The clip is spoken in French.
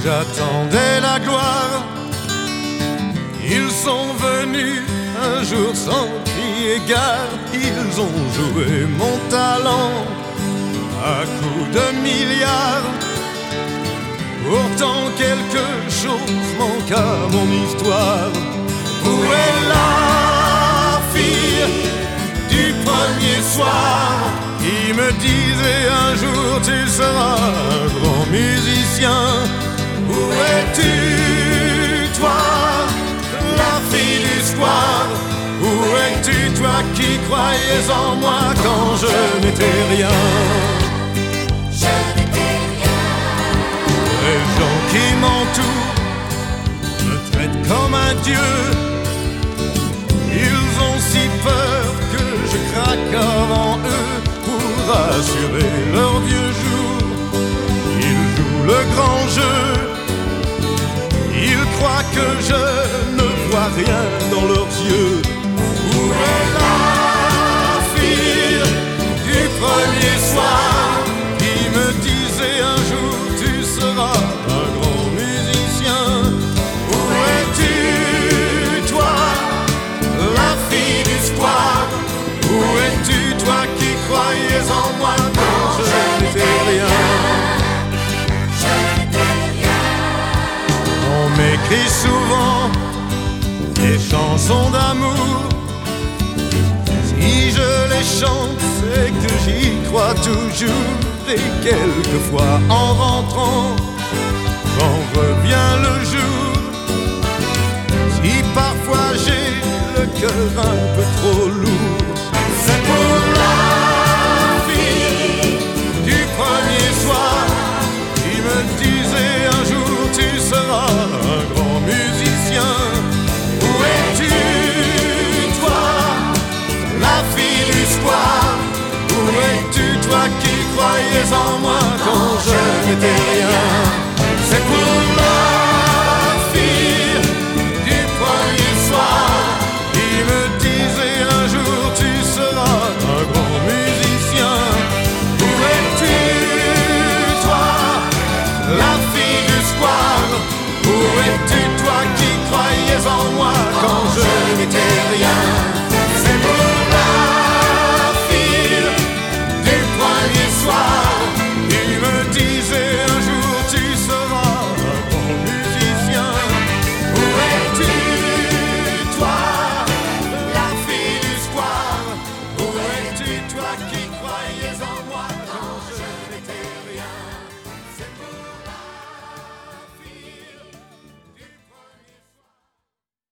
j'attendais la gloire. Ils sont venus un jour sans crier gare. Ils ont joué mon talent à coups de milliards. Pourtant quelque chose manque à mon histoire. Où est la fille du premier soir qui me disait un jour tu seras un grand musicien? Où es-tu toi, la fille du square? Où es-tu toi qui croyais en moi quand je n'étais rien? Les gens qui m'entourent me traitent comme un dieu. Ils ont si peur que je craque avant eux. Pour assurer leurs vieux jours, ils jouent le grand jeu. Ils croient que je ne vois rien dans leurs yeux. Où est la fille du premier soir qui me disait un jour tu seras un grand musicien? Où es-tu toi, la fille du square? Où es-tu toi qui croyais en moi quand je n'étais rien? On m'écrit souvent des chansons d'amour. Si je les chante, c'est que j'y crois toujours. Et quelquefois en rentrant, quand revient le jour,